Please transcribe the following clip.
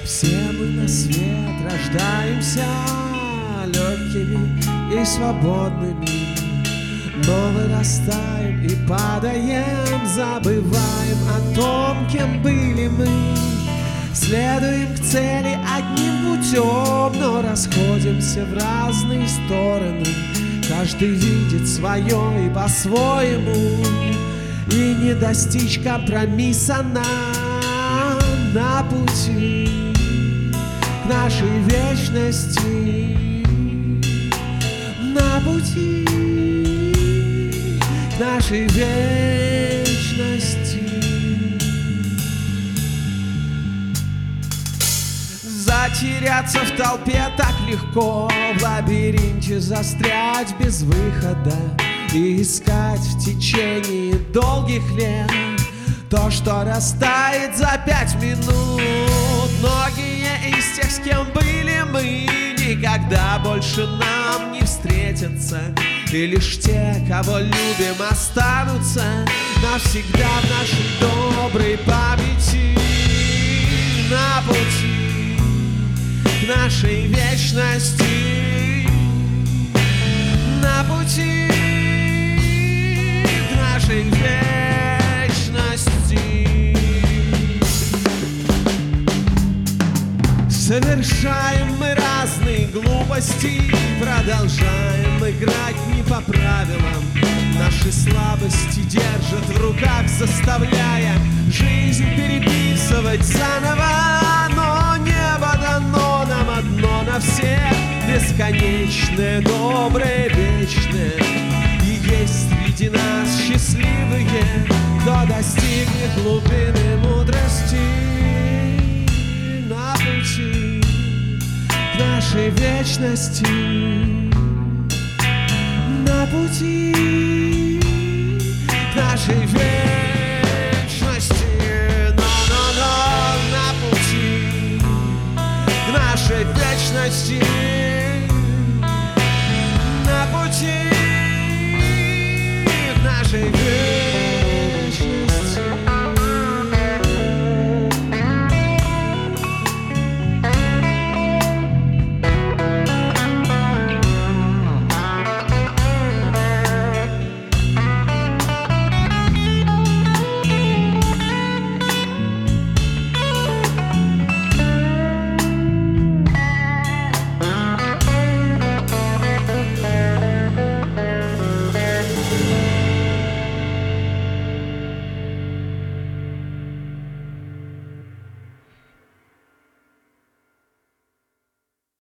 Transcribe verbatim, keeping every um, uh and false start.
Все мы на свет рождаемся легкими и свободными, но вырастаем и падаем, забываем о том, кем были мы. Следуем к цели одним путем, но расходимся в разные стороны. Каждый видит свое и по-своему, и не достичь компромисса нам на пути к нашей вечности, на пути к нашей вечности. Затеряться в толпе так легко, в лабиринте застрять без выхода и искать в течение долгих лет то, что растает за пять минут. Многие из тех, с кем были мы, никогда больше нам не встретятся, и лишь те, кого любим, останутся навсегда в нашей доброй памяти, на пути к нашей вечности, на пути к нашей вечности. Совершаем мы разные глупости, продолжаем играть не по правилам. Наши слабости держат в руках, заставляя жизнь переписывать заново. Но небо дано нам одно на всех, бесконечное, доброе, вечное. И есть среди нас счастливые, кто достигнет глубины мудрости, на пути к нашей вечности, на пути к нашей вечности, на-на-на, на пути к нашей вечности.